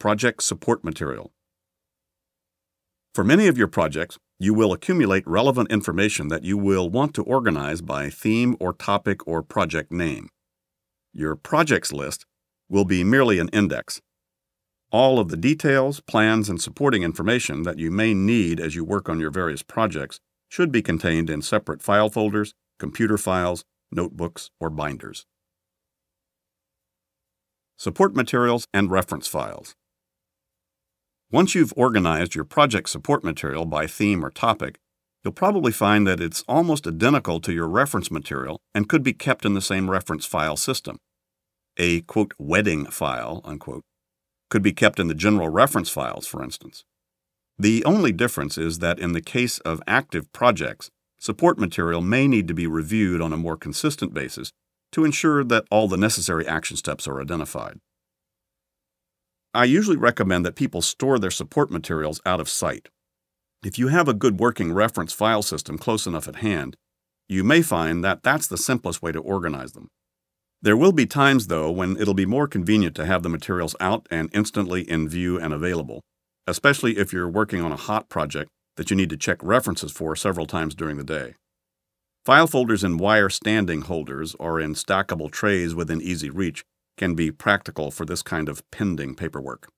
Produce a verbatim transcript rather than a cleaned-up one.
Project Support Material. For many of your projects, you will accumulate relevant information that you will want to organize by theme or topic or project name. Your projects list will be merely an index. All of the details, plans, and supporting information that you may need as you work on your various projects should be contained in separate file folders, computer files, notebooks, or binders. Support materials and reference files. Once you've organized your project support material by theme or topic, you'll probably find that it's almost identical to your reference material and could be kept in the same reference file system. A, quote, wedding file, unquote, could be kept in the general reference files, for instance. The only difference is that in the case of active projects, support material may need to be reviewed on a more consistent basis to ensure that all the necessary action steps are identified. I usually recommend that people store their support materials out of sight. If you have a good working reference file system close enough at hand, you may find that that's the simplest way to organize them. There will be times, though, when it'll be more convenient to have the materials out and instantly in view and available, especially if you're working on a hot project that you need to check references for several times during the day. File folders in wire standing holders or in stackable trays within easy reach can be practical for this kind of pending paperwork.